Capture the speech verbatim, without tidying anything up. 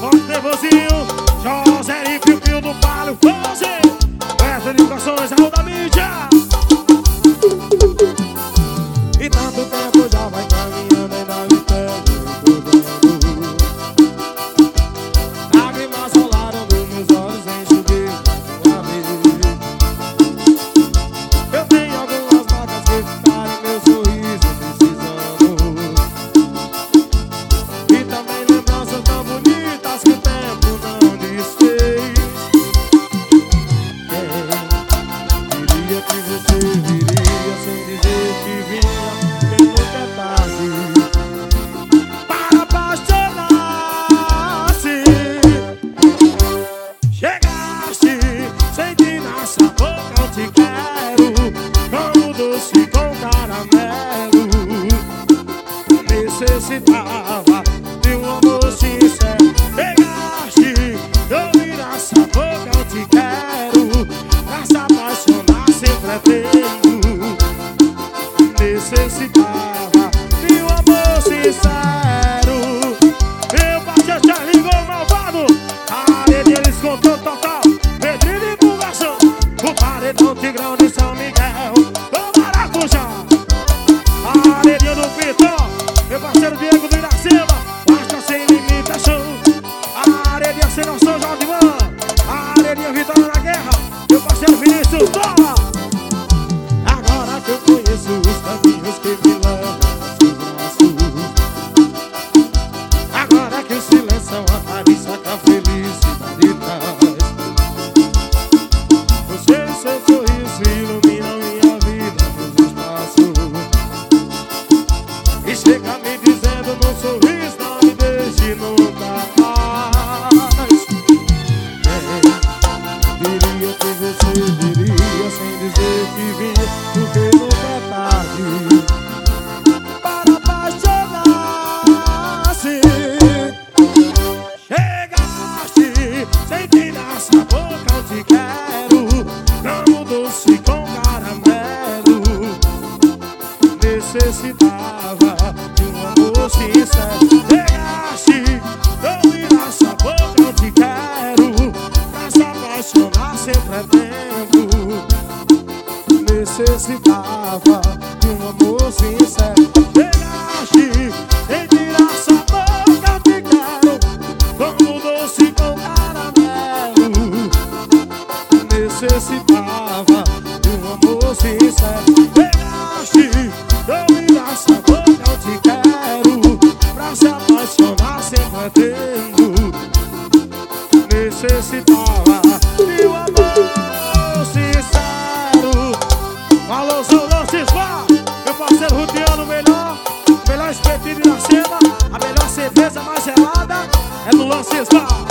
forte nervosinho, José e Pio Pio do Palio, Fose, Festa de Corações, Raul da Mídia. E tanto tempo já vai caminhando, ainda me pego. Lágrimas rolaram dos meus olhos, enxuguei uma vez. Eu tenho algumas marcas que ficaram em meu sorriso precisando. E também lembranças tão bonitas que o tempo não desfez. É, diria que você viria sem dizer que vinha, porque nunca é tarde para apaixonar-se. Chegaste, senti nessa boca eu te quero, como doce com caramelo. Necessitava de um amor sincero. Chegaste, eu vi nessa boca eu te quero, pra se apaixonar sempre é tempo. Necessitava de um amor sincero. Meu parceiro já ligou malvado, a rede eles contou total. Pedrinho de divulgação, o paredão Tigrão de São Miguel, do Maracujá. A rede do Pitão, meu parceiro Diego do Iracema, basta sem limitação. A rede é sem noção, Jordivan. A rede é Vitória na Guerra, meu parceiro Vinícius Tola. Agora que eu conheço os caminhos que me levam aos seus braços, agora que o silêncio aparece com a felicidade traz. Você e seu sorriso iluminam minha vida, meus espaços. E chega me dizendo num sorriso, não me deixe nunca mais. É, diria que você viria sem dizer que vinha, porque nunca é tarde para apaixonar-se. Chegaste, senti nessa boca eu te quero, como doce com caramelo. Necessitava de um amor sincero. Chegaste, eu vi nessa boca eu te quero, pra se apaixonar sempre é tempo. Necessitava de um amor sincero. Chegaste, senti nessa boca eu te quero, como doce com caramelo. Necessitava de um amor sincero. Chegaste, eu vi nessa boca eu te quero, pra se apaixonar sempre é tempo. Necessitava de um amor sincero. Alô, São Lancisvá, meu parceiro Rudiano, melhor, melhor espetinho de Iracema, a melhor cerveja mais gelada é do Lancisvá.